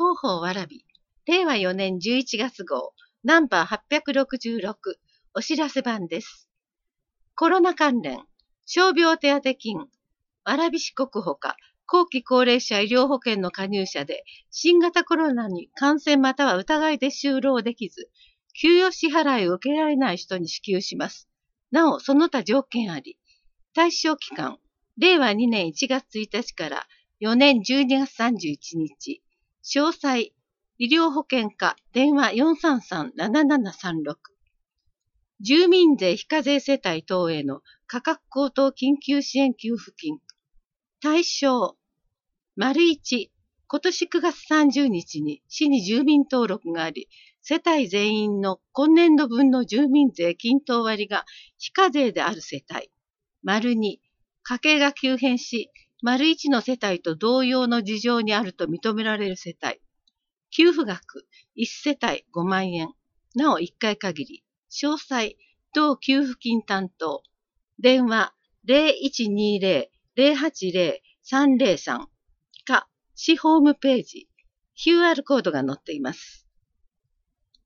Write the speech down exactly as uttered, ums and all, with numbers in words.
広報わらび、れいわよねんじゅういちがつ号、ナンバーはっぴゃくろくじゅうろく、お知らせ版です。コロナ関連、傷病手当金、蕨市国ほか、後期高齢者医療保険の加入者で、新型コロナに感染または疑いで就労できず、給与支払いを受けられない人に支給します。なお、その他条件あり。対象期間、れいわにねんいちがつついたちからよねんじゅうにがつさんじゅういちにち。詳細、医療保険課電話 よんさんさんななななさんろく。住民税非課税世帯等への価格高騰緊急支援給付金。対象、丸一、今年くがつさんじゅうにちに市に住民登録があり、世帯全員の今年度分の住民税均等割が非課税である世帯。丸二、家計が急変し、丸一の世帯と同様の事情にあると認められる世帯。給付額、いち世帯ごまんえん。なおいっかい限り。詳細、同給付金担当。電話ゼロいちにゼロ ゼロはちゼロ さんゼロさんか、市ホームページ、キューアール コードが載っています。